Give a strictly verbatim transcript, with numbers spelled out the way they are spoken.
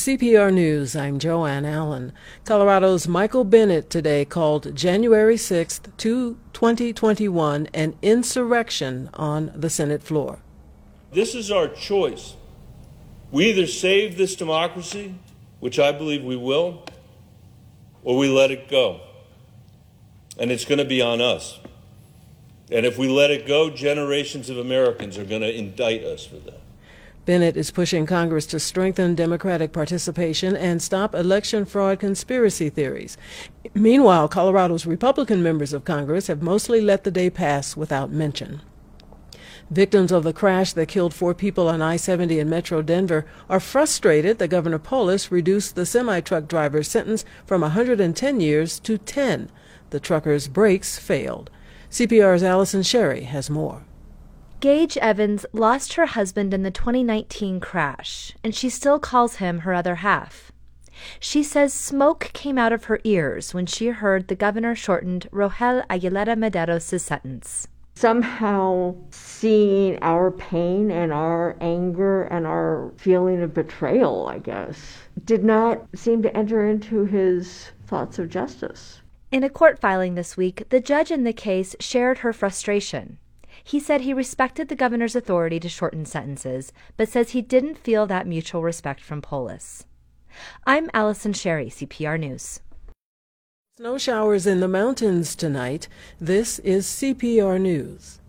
C P R News, I'm Joanne Allen. Colorado's Michael Bennet today called January sixth, twenty twenty-one an insurrection on the Senate floor. This is our choice. We either save this democracy, which I believe we will, or we let it go. And it's going to be on us. And if we let it go, generations of Americans are going to indict us for that. Bennet is pushing Congress to strengthen Democratic participation and stop election fraud conspiracy theories. Meanwhile, Colorado's Republican members of Congress have mostly let the day pass without mention. Victims of the crash that killed four people on I seventy in Metro Denver are frustrated that Governor Polis reduced the semi-truck driver's sentence from one hundred ten years to ten. The trucker's brakes failed. C P R's Allison Sherry has more. Gage Evans lost her husband in the twenty nineteen crash, and she still calls him her other half. She says smoke came out of her ears when she heard the governor shortened Rogel Aguilera Mederos' sentence. Somehow seeing our pain and our anger and our feeling of betrayal, I guess, did not seem to enter into his thoughts of justice. In a court filing this week, the judge in the case shared her frustration. He said he respected the governor's authority to shorten sentences, but says he didn't feel that mutual respect from Polis. I'm Allison Sherry, C P R News. Snow showers in the mountains tonight. This is C P R News.